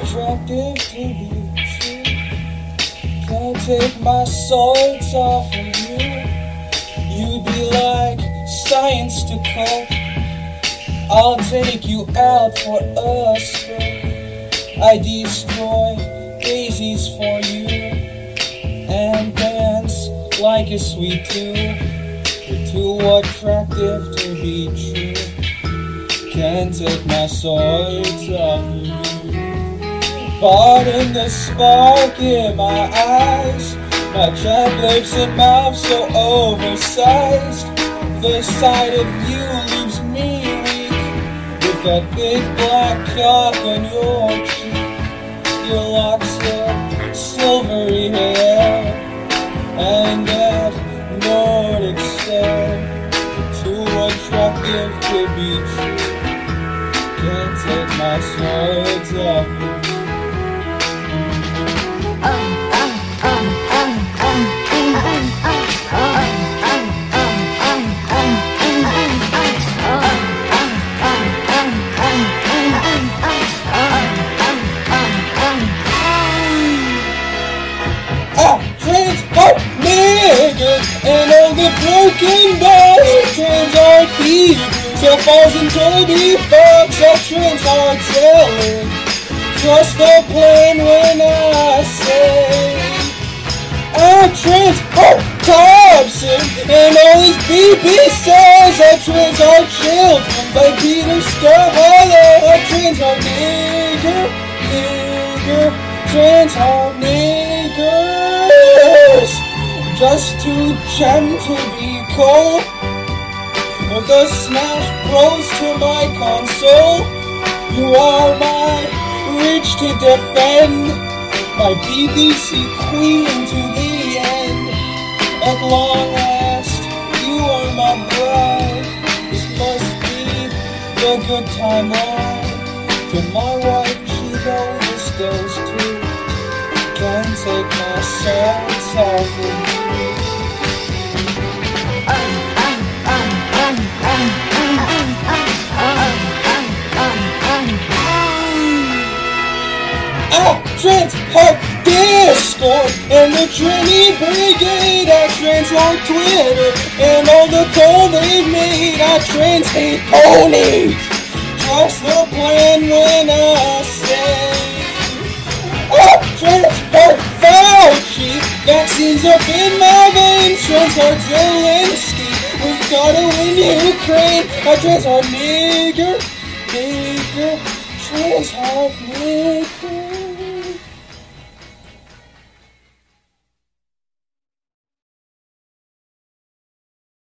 attractive to be true. Can't take my sights off of you. You'd be like science to cope. I'll take you out for a stroke. I destroy daisies for you and dance like a sweet tune. You're too attractive to be true. Can't take my sights off of you. Pardon the spark in my eyes, my chapped lips and mouth so oversized. The sight of you leaves me weak, with that big black cock on your cheek. Your locks of silvery hair and that Nordic stare. Too attractive to be true. Can't take my sights off of you. And all the broken balls, trans are Hebrews, so falls and Toby Fox, all trans are telling. Trust the plan when I say our trans are Thompson, and all his BB says our trans are children by Peter Scarhollow. Our trans are nigger, trans are niggers. Just too gem to be cold. The Smash Bros to my console. You are my reach to defend, my BBC queen to the end. At long last, you are my bride. This must be the good timeline. To my wife, she knows this goes too. Can't take my sights off of you. Trans Heart Discord and the Trini Brigade. I trans on Twitter and all the call they've made. I trans hate ponies. Trust the plan when I say Trans Heart Fauci. Vaccines up in my veins. Trans Heart Zelensky. We've gotta win Ukraine. I trans heart nigger. Trans heart nigger.